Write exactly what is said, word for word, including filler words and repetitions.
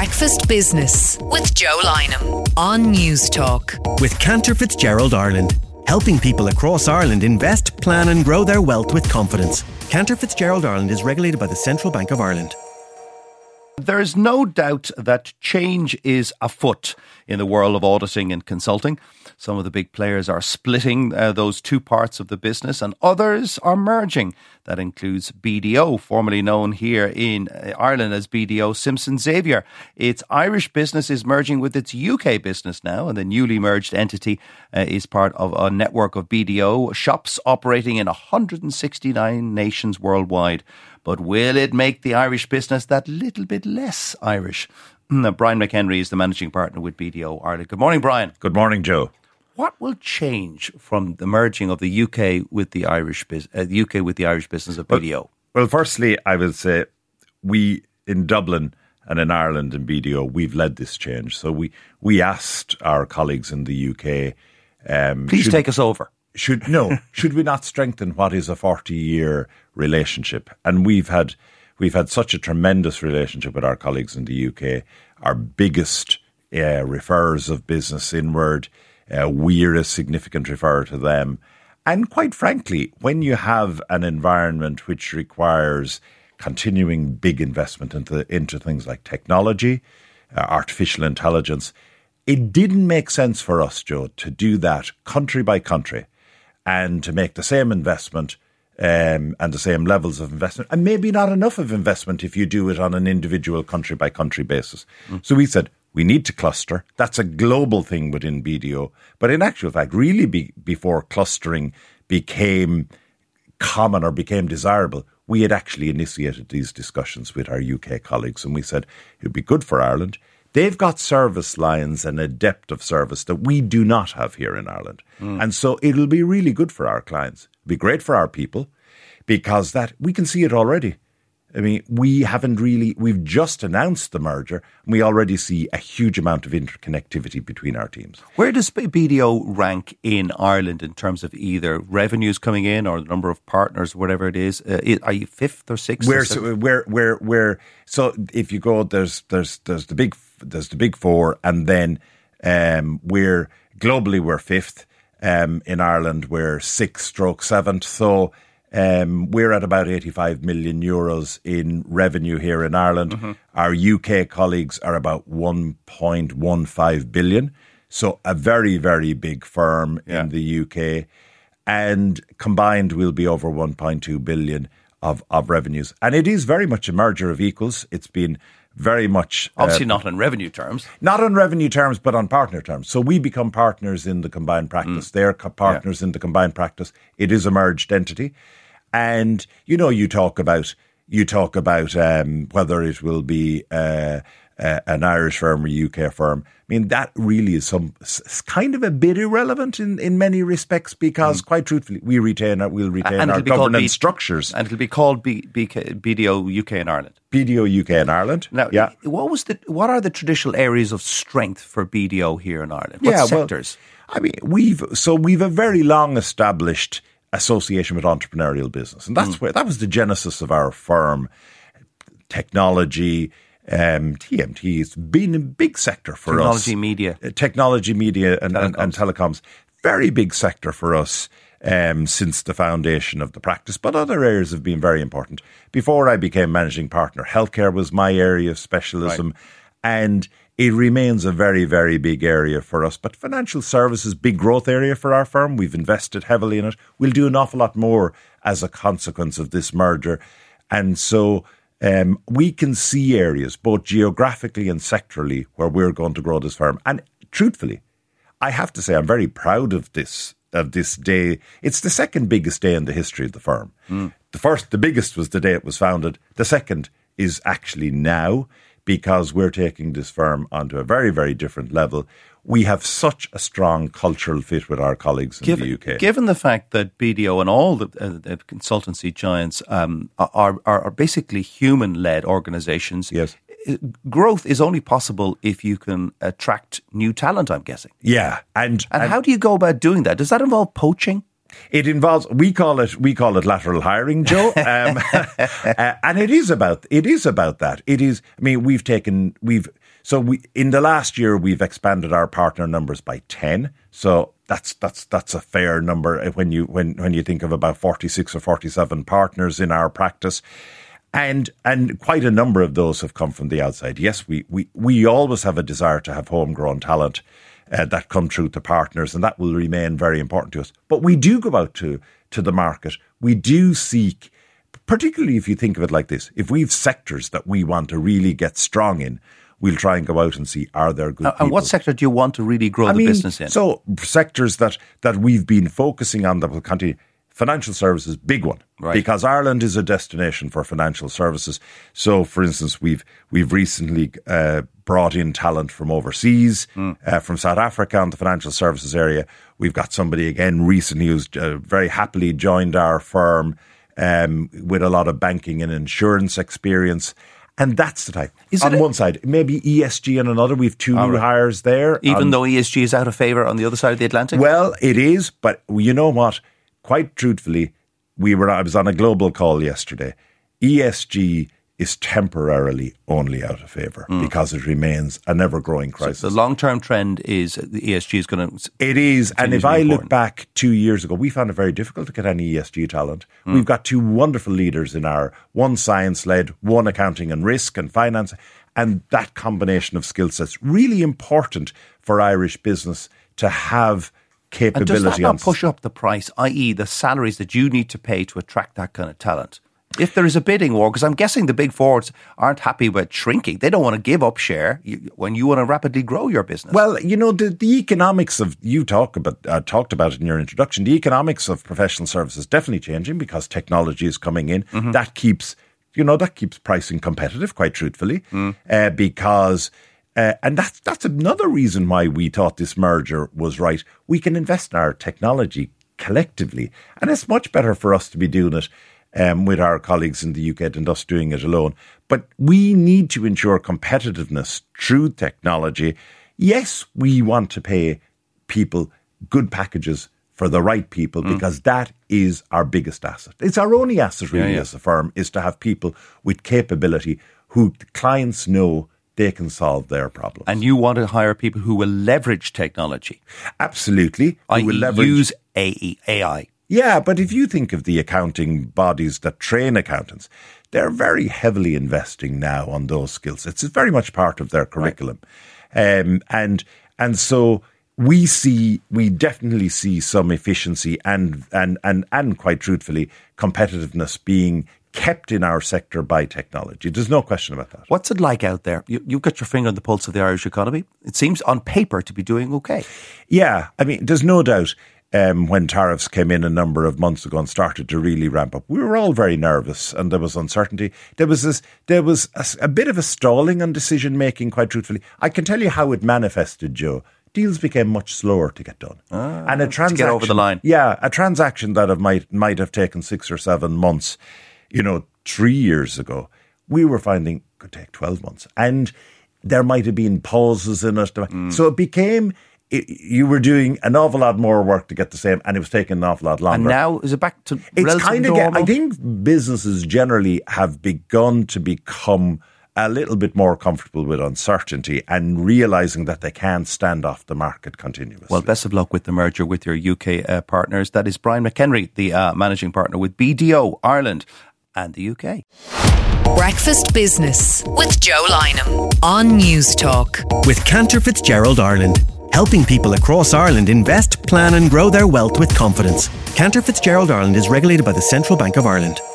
Breakfast Business with Joe Lynham on News Talk. With Cantor Fitzgerald Ireland, helping people across Ireland invest, plan and grow their wealth with confidence. Cantor Fitzgerald Ireland is regulated by the Central Bank of Ireland. There is no doubt that change is afoot in the world of auditing and consulting. Some of the big players are splitting uh, those two parts of the business and others are merging. That includes B D O, formerly known here in Ireland as B D O Simpson Xavier. Its Irish business is merging with its U K business now, and the newly merged entity uh, is part of a network of B D O shops operating in one hundred sixty-nine nations worldwide. But will it make the Irish business that little bit less Irish? Now, Brian McHenry is the managing partner with B D O Ireland. Good morning, Brian. Good morning, Joe. What will change from the merging of the U K with the Irish business, uh, the U K with the Irish business of B D O? Well, well, firstly, I will say we in Dublin and in Ireland and B D O, we've led this change. So we we asked our colleagues in the U K, um, please should, take us over. Should no? should we not strengthen what is a forty-year relationship? And we've had we've had such a tremendous relationship with our colleagues in the U K. Our biggest uh, referrers of business inward. Uh, we're a significant referrer to them. And quite frankly, when you have an environment which requires continuing big investment into, into things like technology, uh, artificial intelligence, it didn't make sense for us, Joe, to do that country by country and to make the same investment um, and the same levels of investment, and maybe not enough of investment if you do it on an individual country by country basis. Mm. So we said, we need to cluster. That's a global thing within B D O. But in actual fact, really be, before clustering became common or became desirable, we had actually initiated these discussions with our U K colleagues. And we said, it would be good for Ireland. They've got service lines and a depth of service that we do not have here in Ireland. Mm. And so it'll be really good for our clients. It'll be great for our people because that we can see it already. I mean, we haven't really, we've just announced the merger and we already see a huge amount of interconnectivity between our teams. Where does B D O rank in Ireland in terms of either revenues coming in or the number of partners, whatever it is? Uh, are you fifth or sixth? We're, or so, we're, we're, we're, so if you go, there's, there's, there's the big, there's the big four and then um, we're, globally we're fifth. Um, in Ireland, we're sixth stroke seventh. So, Um, we're at about eighty-five million euros in revenue here in Ireland. Mm-hmm. Our U K colleagues are about one point one five billion. So a very, very big firm yeah. in the U K. And combined, we'll be over one point two billion of, of revenues. And it is very much a merger of equals. It's been very much... Obviously uh, not on revenue terms. Not on revenue terms, but on partner terms. So we become partners in the combined practice. Mm. They're co- partners yeah. in the combined practice. It is a merged entity. And, you know, you talk about you talk about um, whether it will be uh, uh, an Irish firm or a U K firm. I mean, that really is some kind of a bit irrelevant in, in many respects because, mm. quite truthfully, we retain our, we'll retain and our governance B- structures. And it'll be called B- BK, B D O U K and Ireland. B D O U K and Ireland. Now, yeah. what was the what are the traditional areas of strength for B D O here in Ireland? What yeah, sectors? Well, I mean, we've so we've a very long established association with entrepreneurial business. And that's mm. where, that was the genesis of our firm. Technology, um, T M T has been a big sector for technology, us. Technology, media. Uh, technology, media and telecoms. And, and telecoms. Very big sector for us um, since the foundation of the practice. But other areas have been very important. Before I became managing partner, healthcare was my area of specialism. Right. And it remains a very, very big area for us. But financial services, big growth area for our firm. We've invested heavily in it. We'll do an awful lot more as a consequence of this merger. And so um, we can see areas, both geographically and sectorally, where we're going to grow this firm. And truthfully, I have to say I'm very proud of this of this day. It's the second biggest day in the history of the firm. Mm. The first, the biggest was the day it was founded. The second is actually now, because we're taking this firm onto a very, very different level. We have such a strong cultural fit with our colleagues in given, the U K. Given the fact that B D O and all the, uh, the consultancy giants um, are, are, are basically human-led organisations, yes. growth is only possible if you can attract new talent, I'm guessing. Yeah. And, and, and how do you go about doing that? Does that involve poaching? It involves, we call it, we call it lateral hiring, Joe. Um, uh, and it is about, it is about that. It is, I mean, we've taken, we've, so we, in the last year, we've expanded our partner numbers by ten. So that's, that's, that's a fair number when you, when, when you think of about forty-six or forty-seven partners in our practice. And, and quite a number of those have come from the outside. Yes, we, we, we always have a desire to have homegrown talent Uh, that come through to partners, and that will remain very important to us. But we do go out to, to the market. We do seek, particularly if you think of it like this, if we've sectors that we want to really get strong in, we'll try and go out and see, are there good uh, people? And what sector do you want to really grow I the mean, business in? So sectors that, that we've been focusing on that will continue. Financial services, big one, right. Because Ireland is a destination for financial services. So, for instance, we've we've recently uh, brought in talent from overseas, mm. uh, from South Africa on the financial services area. We've got somebody again recently who's uh, very happily joined our firm um, with a lot of banking and insurance experience. And that's the type. Is on one side, maybe E S G on another. We've two new right. hires there. Even um, though E S G is out of favour on the other side of the Atlantic? Well, it is, but you know what? Quite truthfully, we were. I was on a global call yesterday. E S G is temporarily only out of favour mm. because it remains an ever-growing crisis. So the long-term trend is the E S G is going to... It is, and if I important. look back two years ago, we found it very difficult to get any E S G talent. Mm. We've got two wonderful leaders in our, one science-led, one accounting and risk and finance, and that combination of skill sets, really important for Irish business to have capability. And does that not on push up the price, that is the salaries that you need to pay to attract that kind of talent? If there is a bidding war, because I'm guessing the big fours aren't happy with shrinking. They don't want to give up share when you want to rapidly grow your business. Well, you know, the, the economics of, you talk about, uh, talked about it in your introduction, the economics of professional services definitely changing because technology is coming in. Mm-hmm. That keeps, you know, that keeps pricing competitive, quite truthfully, mm. uh, because... Uh, and that's that's another reason why we thought this merger was right. We can invest in our technology collectively, and it's much better for us to be doing it um, with our colleagues in the U K than us doing it alone. But we need to ensure competitiveness through technology. Yes, we want to pay people good packages for the right people mm. because that is our biggest asset. It's our only asset really yeah, yeah. as a firm, is to have people with capability who clients know they can solve their problems. And you want to hire people who will leverage technology. Absolutely. I will leverage use A I. Yeah, but if you think of the accounting bodies that train accountants, they're very heavily investing now on those skill sets. It's very much part of their curriculum. Right. Um, and and so we see, we definitely see some efficiency and, and, and, and quite truthfully, competitiveness being kept in our sector by technology. There's no question about that. What's it like out there? You, you've got your finger on the pulse of the Irish economy. It seems on paper to be doing okay. Yeah, I mean, there's no doubt um, when tariffs came in a number of months ago and started to really ramp up, we were all very nervous and there was uncertainty. There was this, there was a, a bit of a stalling on decision making, quite truthfully. I can tell you how it manifested, Joe. Deals became much slower to get done. Ah, and a transaction, to get over the line. Yeah, a transaction that have might might have taken six or seven months, you know, three years ago, we were finding could take twelve months. And there might have been pauses in it. Mm. So it became, it, you were doing an awful lot more work to get the same, and it was taking an awful lot longer. And now, is it back to it's kind of normal? I think businesses generally have begun to become a little bit more comfortable with uncertainty and realising that they can't stand off the market continuously. Well, best of luck with the merger with your U K uh, partners. That is Brian McHenry, the uh, managing partner with B D O Ireland and the U K. Breakfast Business with Joe Lynham on News Talk. With Cantor Fitzgerald Ireland, helping people across Ireland invest, plan and grow their wealth with confidence. Cantor Fitzgerald Ireland is regulated by the Central Bank of Ireland.